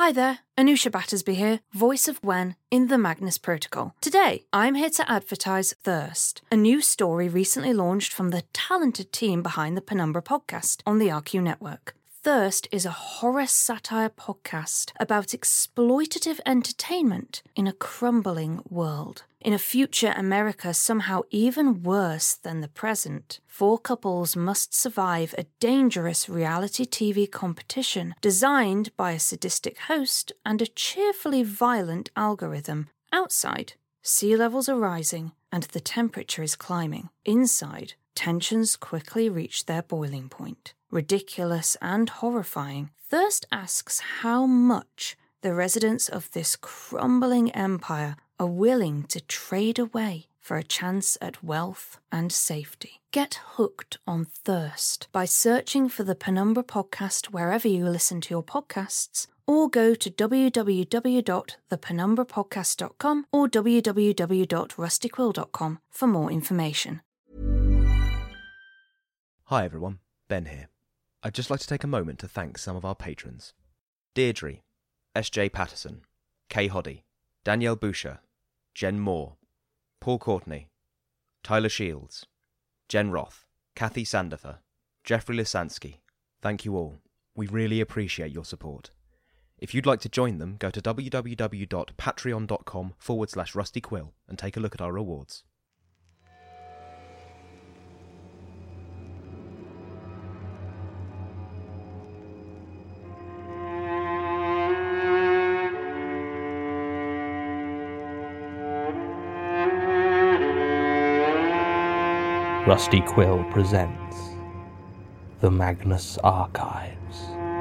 Hi there, Anusha Battersby here, voice of Wen in the Magnus Protocol. Today, I'm here to advertise Thirst, a new story recently launched from the talented team behind the Penumbra podcast on the RQ network. Thirst is a horror satire podcast about exploitative entertainment in a crumbling world. In a future America somehow even worse than the present, 4 couples must survive a dangerous reality TV competition designed by a sadistic host and a cheerfully violent algorithm. Outside, sea levels are rising and the temperature is climbing. Inside, tensions quickly reach their boiling point. Ridiculous and horrifying, Thirst asks how much the residents of this crumbling empire are willing to trade away for a chance at wealth and safety. Get hooked on Thirst by searching for the Penumbra podcast wherever you listen to your podcasts, or go to www.thepenumbrapodcast.com or www.rustyquill.com for more information. Hi everyone, Ben here. I'd just like to take a moment to thank some of our patrons. Deirdre, S.J. Patterson, Kay Hoddy, Danielle Boucher, Jen Moore, Paul Courtney, Tyler Shields, Jen Roth, Kathy Sandifer, Jeffrey Lisansky. Thank you all. We really appreciate your support. If you'd like to join them, go to www.patreon.com/rustyquill and take a look at our rewards. Rusty Quill presents The Magnus Archives.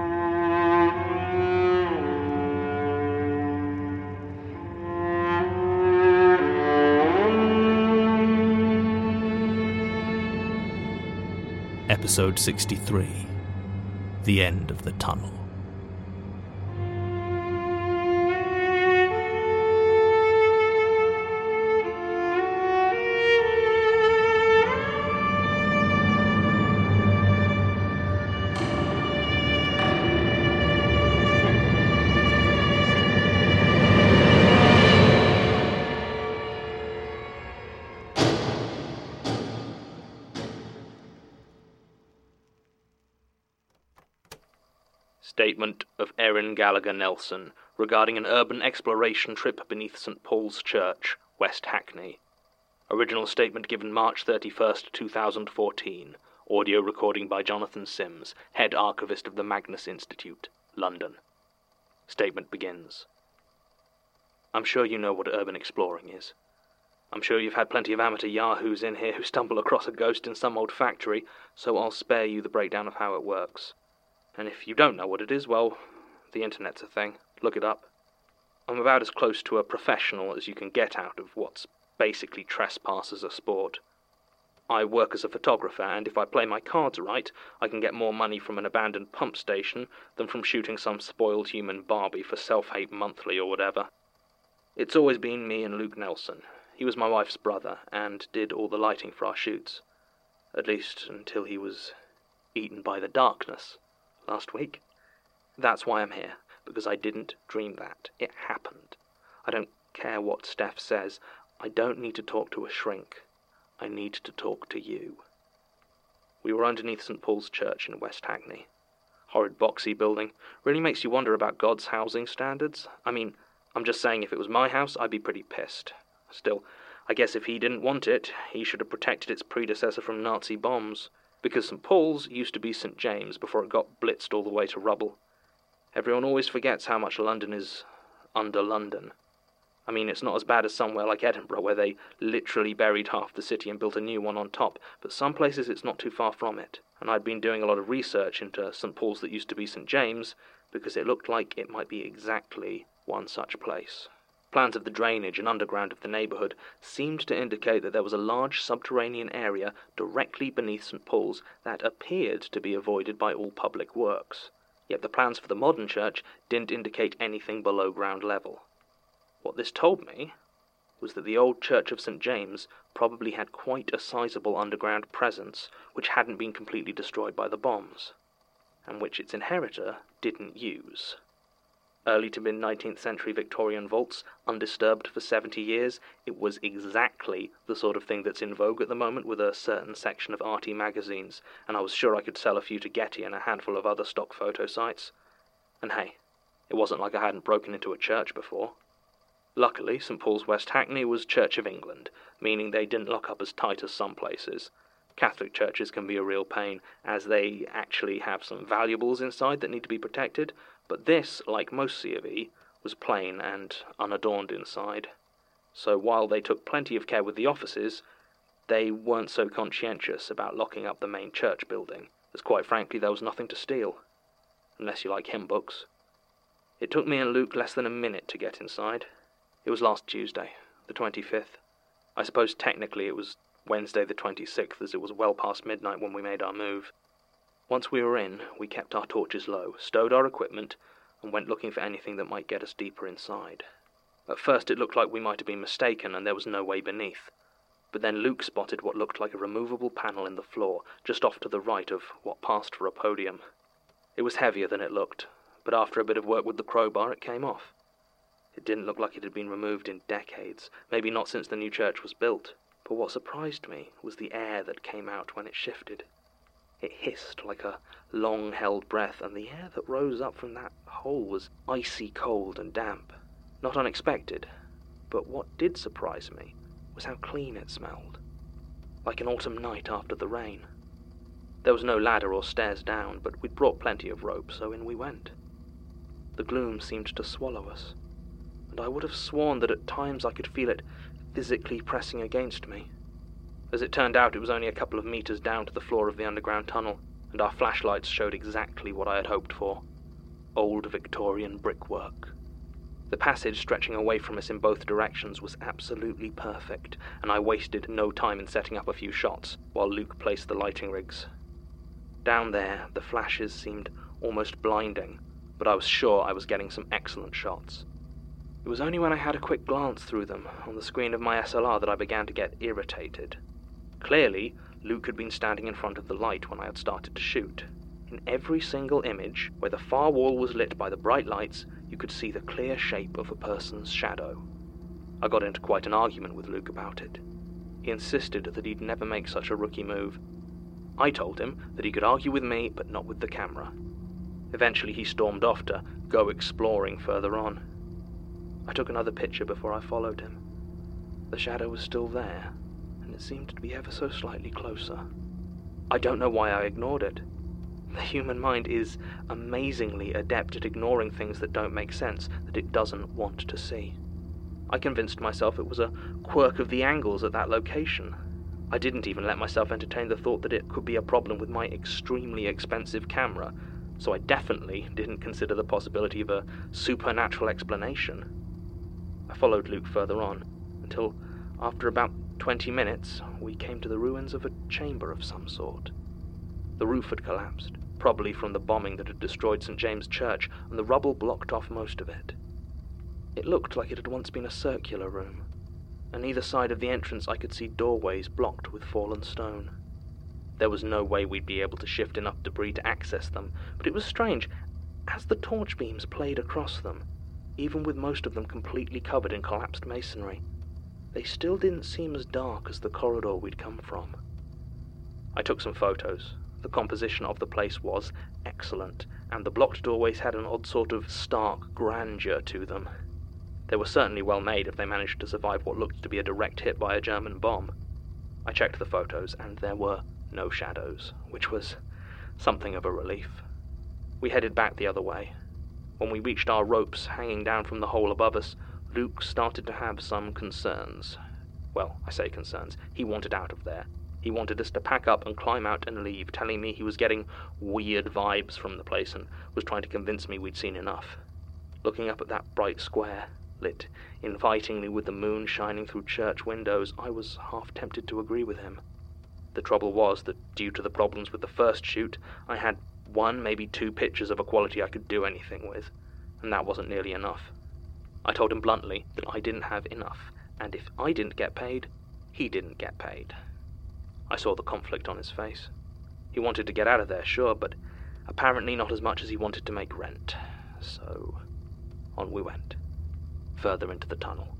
Episode 63, The End of the Tunnel. Statement of Erin Gallagher Nelson regarding an urban exploration trip beneath St. Paul's Church, West Hackney. Original statement given March 31st, 2014. Audio recording by Jonathan Sims, Head Archivist of the Magnus Institute, London. Statement begins. I'm sure you know what urban exploring is. I'm sure you've had plenty of amateur yahoos in here who stumble across a ghost in some old factory, so I'll spare you the breakdown of how it works. And if you don't know what it is, well, the internet's a thing. Look it up. I'm about as close to a professional as you can get out of what's basically trespass as a sport. I work as a photographer, and if I play my cards right, I can get more money from an abandoned pump station than from shooting some spoiled human Barbie for Self-Hate Monthly or whatever. It's always been me and Luke Nelson. He was my wife's brother, and did all the lighting for our shoots. At least until he was eaten by the darkness. Last week. That's why I'm here, because I didn't dream that. It happened. I don't care what Steph says. I don't need to talk to a shrink. I need to talk to you. We were underneath St. Paul's Church in West Hackney. Horrid boxy building. Really makes you wonder about God's housing standards. I mean, I'm just saying if it was my house, I'd be pretty pissed. Still, I guess if he didn't want it, he should have protected its predecessor from Nazi bombs. Because St. Paul's used to be St. James before it got blitzed all the way to rubble. Everyone always forgets how much London is under London. I mean, it's not as bad as somewhere like Edinburgh, where they literally buried half the city and built a new one on top, but some places it's not too far from it. And I'd been doing a lot of research into St. Paul's that used to be St. James, because it looked like it might be exactly one such place. Plans of the drainage and underground of the neighbourhood seemed to indicate that there was a large subterranean area directly beneath St. Paul's that appeared to be avoided by all public works. Yet the plans for the modern church didn't indicate anything below ground level. What this told me was that the old Church of St. James probably had quite a sizable underground presence which hadn't been completely destroyed by the bombs, and which its inheritor didn't use. Early to mid-19th century Victorian vaults, undisturbed for 70 years, it was exactly the sort of thing that's in vogue at the moment with a certain section of arty magazines, and I was sure I could sell a few to Getty and a handful of other stock photo sites. And hey, it wasn't like I hadn't broken into a church before. Luckily, St Paul's, West Hackney was Church of England, meaning they didn't lock up as tight as some places. Catholic churches can be a real pain, as they actually have some valuables inside that need to be protected, but this, like most C of E, was plain and unadorned inside. So while they took plenty of care with the offices, they weren't so conscientious about locking up the main church building, as quite frankly there was nothing to steal. Unless you like hymn books. It took me and Luke less than a minute to get inside. It was last Tuesday, the 25th. I suppose technically it was Wednesday the 26th, as it was well past midnight when we made our move. Once we were in, we kept our torches low, stowed our equipment, and went looking for anything that might get us deeper inside. At first it looked like we might have been mistaken and there was no way beneath. But then Luke spotted what looked like a removable panel in the floor, just off to the right of what passed for a podium. It was heavier than it looked, but after a bit of work with the crowbar it came off. It didn't look like it had been removed in decades, maybe not since the new church was built, but what surprised me was the air that came out when it shifted. It hissed like a long-held breath, and the air that rose up from that hole was icy cold and damp. Not unexpected, but what did surprise me was how clean it smelled. Like an autumn night after the rain. There was no ladder or stairs down, but we'd brought plenty of rope, so in we went. The gloom seemed to swallow us, and I would have sworn that at times I could feel it physically pressing against me. As it turned out, it was only a couple of meters down to the floor of the underground tunnel, and our flashlights showed exactly what I had hoped for. Old Victorian brickwork. The passage stretching away from us in both directions was absolutely perfect, and I wasted no time in setting up a few shots, while Luke placed the lighting rigs. Down there, the flashes seemed almost blinding, but I was sure I was getting some excellent shots. It was only when I had a quick glance through them on the screen of my SLR that I began to get irritated. Clearly, Luke had been standing in front of the light when I had started to shoot. In every single image, where the far wall was lit by the bright lights, you could see the clear shape of a person's shadow. I got into quite an argument with Luke about it. He insisted that he'd never make such a rookie move. I told him that he could argue with me, but not with the camera. Eventually he stormed off to go exploring further on. I took another picture before I followed him. The shadow was still there, and it seemed to be ever so slightly closer. I don't know why I ignored it. The human mind is amazingly adept at ignoring things that don't make sense, that it doesn't want to see. I convinced myself it was a quirk of the angles at that location. I didn't even let myself entertain the thought that it could be a problem with my extremely expensive camera, so I definitely didn't consider the possibility of a supernatural explanation. I followed Luke further on, until, after about 20 minutes, we came to the ruins of a chamber of some sort. The roof had collapsed, probably from the bombing that had destroyed St. James' Church, and the rubble blocked off most of it. It looked like it had once been a circular room. On either side of the entrance I could see doorways blocked with fallen stone. There was no way we'd be able to shift enough debris to access them, but it was strange. As the torch beams played across them, even with most of them completely covered in collapsed masonry, they still didn't seem as dark as the corridor we'd come from. I took some photos. The composition of the place was excellent, and the blocked doorways had an odd sort of stark grandeur to them. They were certainly well made if they managed to survive what looked to be a direct hit by a German bomb. I checked the photos, and there were no shadows, which was something of a relief. We headed back the other way. When we reached our ropes hanging down from the hole above us, Luke started to have some concerns. Well, I say concerns. He wanted out of there. He wanted us to pack up and climb out and leave, telling me he was getting weird vibes from the place and was trying to convince me we'd seen enough. Looking up at that bright square, lit invitingly with the moon shining through church windows, I was half tempted to agree with him. The trouble was that, due to the problems with the first shoot, I had 1, maybe 2 pictures of a quality I could do anything with, and that wasn't nearly enough. I told him bluntly that I didn't have enough, and if I didn't get paid, he didn't get paid. I saw the conflict on his face. He wanted to get out of there, sure, but apparently not as much as he wanted to make rent. So On we went, further into the tunnel.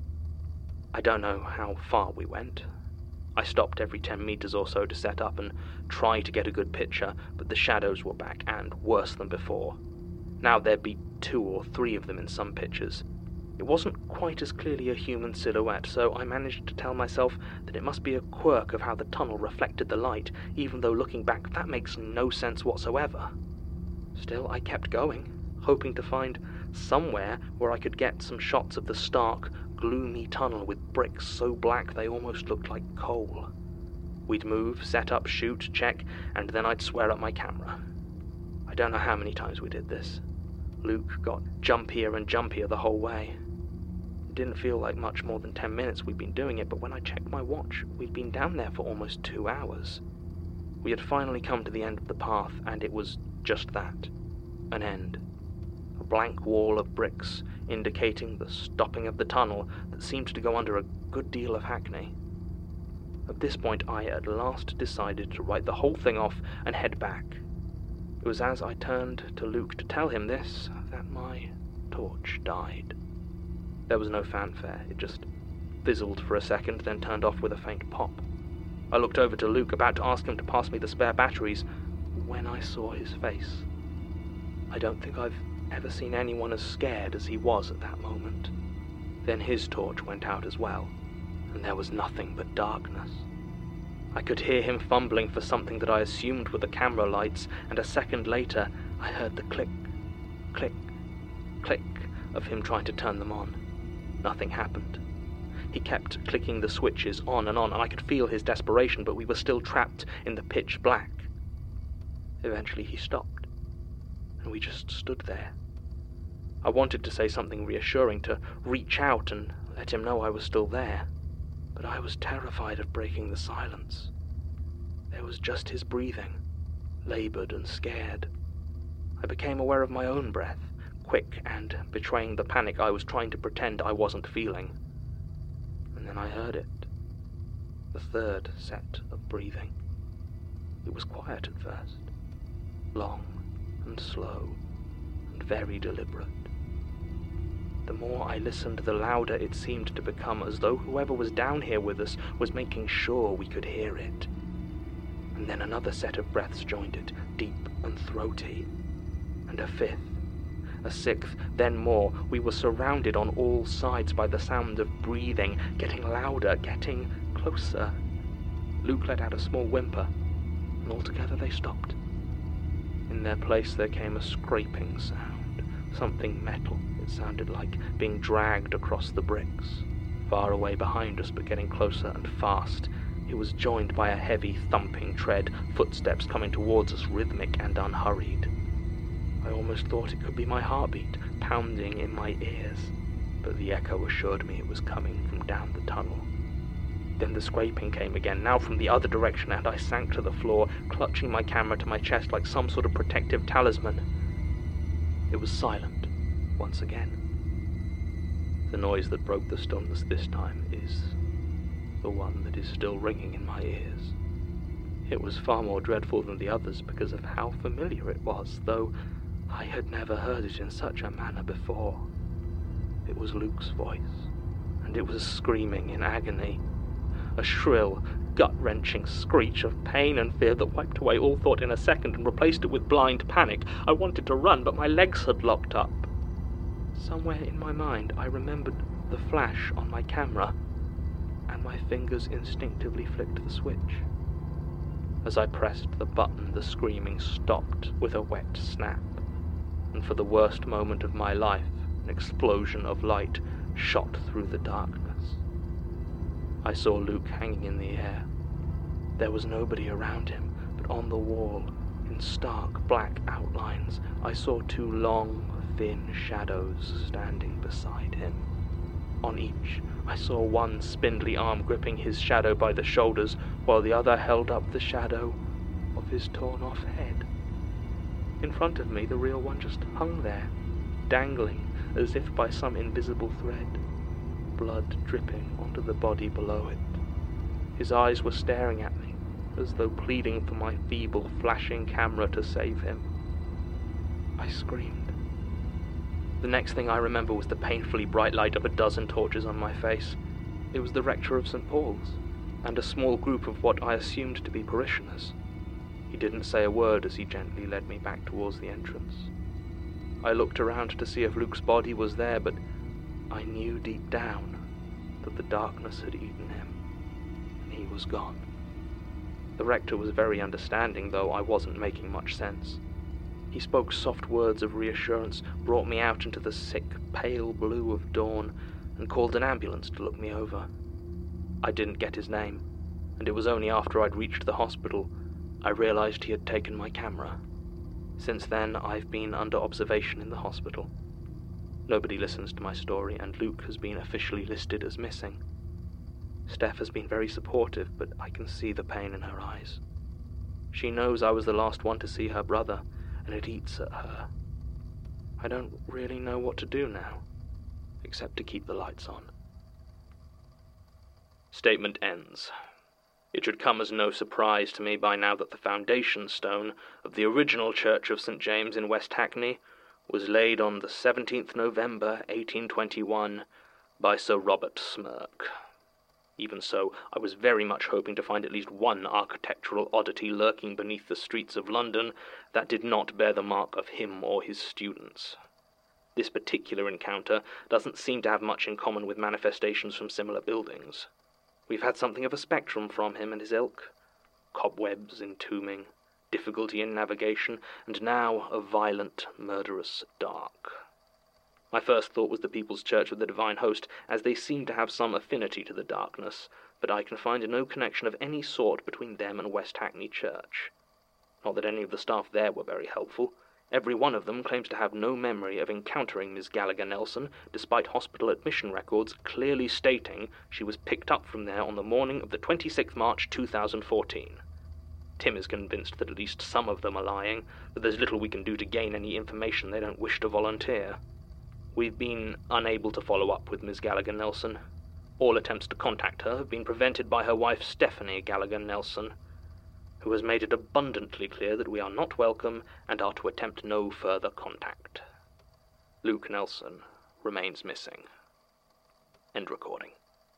I don't know how far we went. I stopped every 10 meters or so to set up and try to get a good picture, but the shadows were back, and worse than before. Now there'd be 2 or 3 of them in some pictures. It wasn't quite as clearly a human silhouette, so I managed to tell myself that it must be a quirk of how the tunnel reflected the light, even though looking back that makes no sense whatsoever. Still, I kept going, hoping to find somewhere where I could get some shots of the stark, gloomy tunnel with bricks so black they almost looked like coal. We'd move, set up, shoot, check, and then I'd swear up my camera. I don't know how many times we did this. Luke got jumpier and jumpier the whole way. It didn't feel like much more than 10 minutes we'd been doing it, but when I checked my watch, we'd been down there for almost 2 hours. We had finally come to the end of the path, and it was just that, an end. A blank wall of bricks, indicating the stopping of the tunnel that seemed to go under a good deal of Hackney. At this point, I at last decided to write the whole thing off and head back. It was as I turned to Luke to tell him this that my torch died. There was no fanfare, it just fizzled for a second, then turned off with a faint pop. I looked over to Luke, about to ask him to pass me the spare batteries, when I saw his face. I don't think I've ever seen anyone as scared as he was at that moment. Then his torch went out as well, and there was nothing but darkness. I could hear him fumbling for something that I assumed were the camera lights, and a second later I heard the click, click, click of him trying to turn them on. Nothing happened. He kept clicking the switches on, and I could feel his desperation, but we were still trapped in the pitch black. Eventually he stopped, and we just stood there. I wanted to say something reassuring, to reach out and let him know I was still there, but I was terrified of breaking the silence. There was just his breathing, labored and scared. I became aware of my own breath, quick and betraying the panic I was trying to pretend I wasn't feeling. And then I heard it, the third set of breathing. It was quiet at first, long and slow and very deliberate. The more I listened, the louder it seemed to become, as though whoever was down here with us was making sure we could hear it. And then another set of breaths joined it, deep and throaty, and a fifth, a sixth, then more. We were surrounded on all sides by the sound of breathing, getting louder, getting closer. Luke let out a small whimper, and altogether they stopped. In their place there came a scraping sound, something metal. It sounded like being dragged across the bricks, far away behind us but getting closer and fast. It was joined by a heavy thumping tread, footsteps coming towards us, rhythmic and unhurried. I almost thought it could be my heartbeat, pounding in my ears, but the echo assured me it was coming from down the tunnel. Then the scraping came again, now from the other direction, and I sank to the floor, clutching my camera to my chest like some sort of protective talisman. It was silent, once again. The noise that broke the stillness this time is the one that is still ringing in my ears. It was far more dreadful than the others because of how familiar it was, though I had never heard it in such a manner before. It was Luke's voice, and it was screaming in agony. A shrill, gut-wrenching screech of pain and fear that wiped away all thought in a second and replaced it with blind panic. I wanted to run, but my legs had locked up. Somewhere in my mind I remembered the flash on my camera, and my fingers instinctively flicked the switch. As I pressed the button, the screaming stopped with a wet snap, and for the worst moment of my life, an explosion of light shot through the darkness. I saw Luke hanging in the air. There was nobody around him, but on the wall, in stark black outlines, I saw 2 long, thin shadows standing beside him. On each, I saw one spindly arm gripping his shadow by the shoulders, while the other held up the shadow of his torn-off head. In front of me, the real one just hung there, dangling as if by some invisible thread, blood dripping onto the body below it. His eyes were staring at me, as though pleading for my feeble, flashing camera to save him. I screamed. The next thing I remember was the painfully bright light of a dozen torches on my face. It was the rector of St. Paul's, and a small group of what I assumed to be parishioners. He didn't say a word as he gently led me back towards the entrance. I looked around to see if Luke's body was there, but I knew deep down that the darkness had eaten him, and he was gone. The rector was very understanding, though I wasn't making much sense. He spoke soft words of reassurance, brought me out into the sick, pale blue of dawn, and called an ambulance to look me over. I didn't get his name, and it was only after I'd reached the hospital I realized he had taken my camera. Since then, I've been under observation in the hospital. Nobody listens to my story, and Luke has been officially listed as missing. Steph has been very supportive, but I can see the pain in her eyes. She knows I was the last one to see her brother, and it eats at her. I don't really know what to do now, except to keep the lights on. Statement ends. It should come as no surprise to me by now that the foundation stone of the original Church of St. James in West Hackney was laid on the 17th November 1821 by Sir Robert Smirke. Even so, I was very much hoping to find at least one architectural oddity lurking beneath the streets of London that did not bear the mark of him or his students. This particular encounter doesn't seem to have much in common with manifestations from similar buildings. We've had something of a spectrum from him and his ilk. Cobwebs, entombing, difficulty in navigation, and now a violent, murderous dark. My first thought was the People's Church of the Divine Host, as they seem to have some affinity to the darkness, but I can find no connection of any sort between them and West Hackney Church. Not that any of the staff there were very helpful. Every one of them claims to have no memory of encountering Miss Gallagher Nelson, despite hospital admission records clearly stating she was picked up from there on the morning of the 26th March 2014. Tim is convinced that at least some of them are lying, but there's little we can do to gain any information they don't wish to volunteer. We've been unable to follow up with Miss Gallagher Nelson. All attempts to contact her have been prevented by her wife Stephanie Gallagher Nelson, who has made it abundantly clear that we are not welcome and are to attempt no further contact. Luke Nelson remains missing. End recording.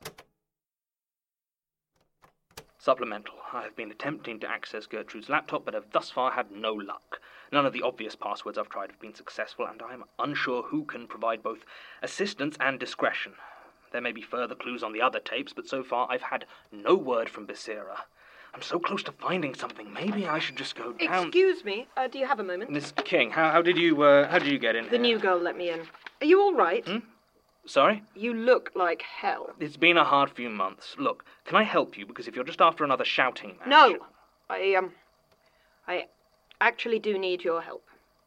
Supplemental. I have been attempting to access Gertrude's laptop, but have thus far had no luck. None of the obvious passwords I've tried have been successful, and I am unsure who can provide both assistance and discretion. There may be further clues on the other tapes, but so far I've had no word from Becerra. I'm so close to finding something. Maybe I should just go down. Excuse me. Do you have a moment? Miss King, how did you get in The here? new girl let me in. Are you all right? Sorry? You look like hell. It's been a hard few months. Look, can I help you? Because if you're just after another shouting match... No. I actually do need your help.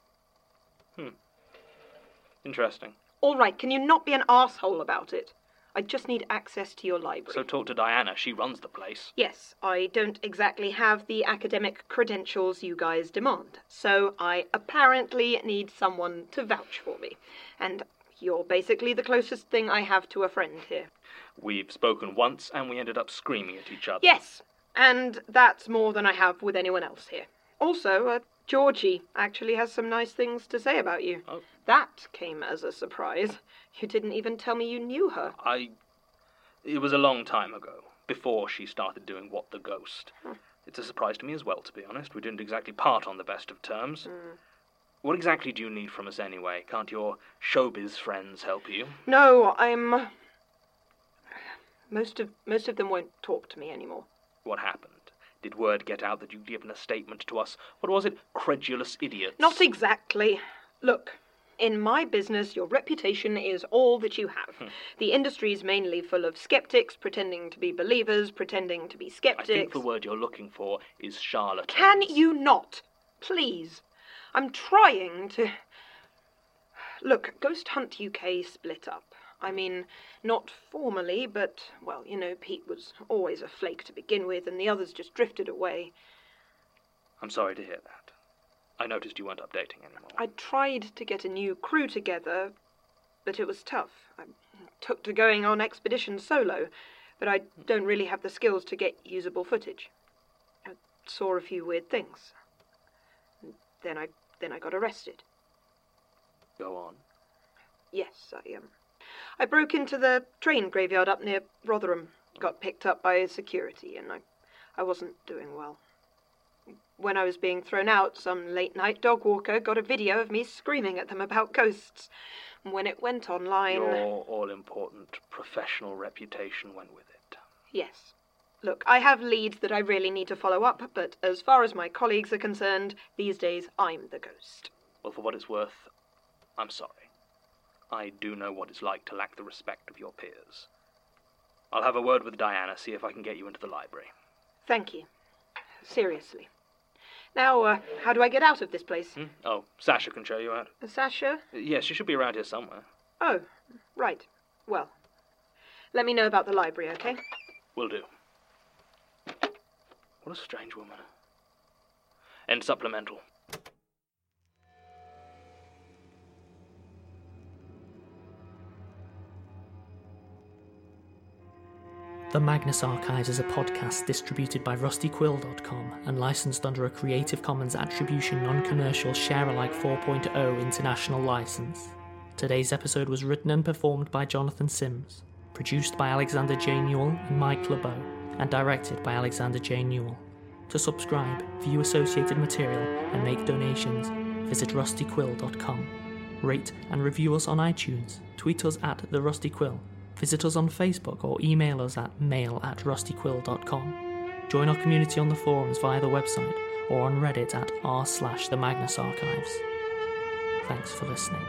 Interesting. All right, can you not be an arsehole about it? I just need access to your library. So talk to Diana. She runs the place. Yes, I don't exactly have the academic credentials you guys demand, so I apparently need someone to vouch for me. And you're basically the closest thing I have to a friend here. We've spoken once, and we ended up screaming at each other. Yes, and that's more than I have with anyone else here. Also, Georgie actually has some nice things to say about you. Oh. That came as a surprise. You didn't even tell me you knew her. It was a long time ago, before she started doing What the Ghost. It's a surprise to me as well, to be honest. We didn't exactly part on the best of terms. What exactly do you need from us anyway? Can't your showbiz friends help you? No, Most of them won't talk to me anymore. What happened? Did word get out that you'd given a statement to us? What was it? Credulous idiots? Not exactly. Look, in my business, your reputation is all that you have. The industry's mainly full of skeptics, pretending to be believers, pretending to be skeptics. I think the word you're looking for is charlatans. Can you not? Please. I'm trying to... Look, Ghost Hunt UK split up. I mean, not formally, but, well, you know, Pete was always a flake to begin with, and the others just drifted away. I'm sorry to hear that. I noticed you weren't updating anymore. I tried to get a new crew together, but it was tough. I took to going on expeditions solo, but I don't really have the skills to get usable footage. I saw a few weird things. Then I got arrested. Go on. Yes, I broke into the train graveyard up near Rotherham, got picked up by security, and I wasn't doing well. When I was being thrown out, some late-night dog walker got a video of me screaming at them about ghosts. When it went online... Your all-important professional reputation went with it. Yes. Look, I have leads that I really need to follow up, but as far as my colleagues are concerned, these days I'm the ghost. Well, for what it's worth, I'm sorry. I do know what it's like to lack the respect of your peers. I'll have a word with Diana, see if I can get you into the library. Thank you. Seriously. Now, how do I get out of this place? Oh, Sasha can show you out. Sasha? Yes, she should be around here somewhere. Oh, right. Well, let me know about the library, okay? Will do. What a strange woman. End supplemental. The Magnus Archives is a podcast distributed by rustyquill.com and licensed under a Creative Commons Attribution Non-Commercial Share-alike 4.0 international license. Today's episode was written and performed by Jonathan Sims, produced by Alexander J. Newell and Mike LeBeau, and directed by Alexander J. Newell. To subscribe, view associated material, and make donations, visit rustyquill.com. Rate and review us on iTunes, tweet us at The Rusty Quill, visit us on Facebook or email us at mail@rustyquill.com. Join our community on the forums via the website or on Reddit at r/The Magnus Archives. Thanks for listening.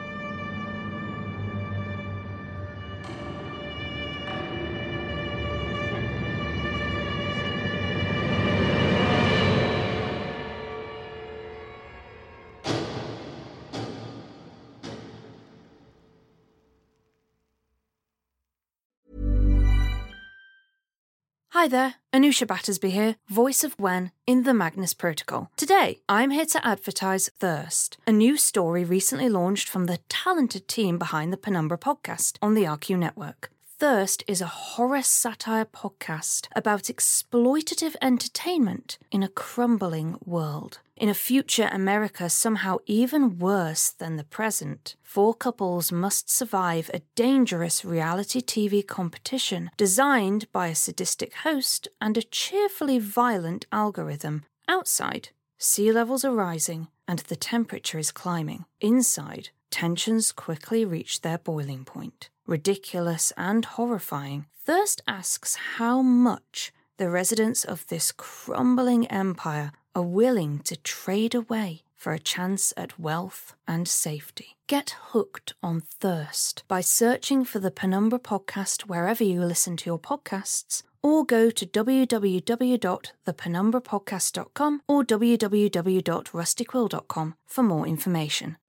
Hi there, Anusha Battersby here, voice of Gwen in the Magnus Protocol. Today, I'm here to advertise Thirst, a new story recently launched from the talented team behind the Penumbra podcast on the RQ network. Thirst is a horror satire podcast about exploitative entertainment in a crumbling world. In a future America somehow even worse than the present, 4 couples must survive a dangerous reality TV competition designed by a sadistic host and a cheerfully violent algorithm. Outside, sea levels are rising and the temperature is climbing. Inside, tensions quickly reach their boiling point. Ridiculous and horrifying, Thirst asks how much the residents of this crumbling empire are willing to trade away for a chance at wealth and safety. Get hooked on Thirst by searching for the Penumbra podcast wherever you listen to your podcasts, or go to www.thepenumbrapodcast.com or www.rustyquill.com for more information.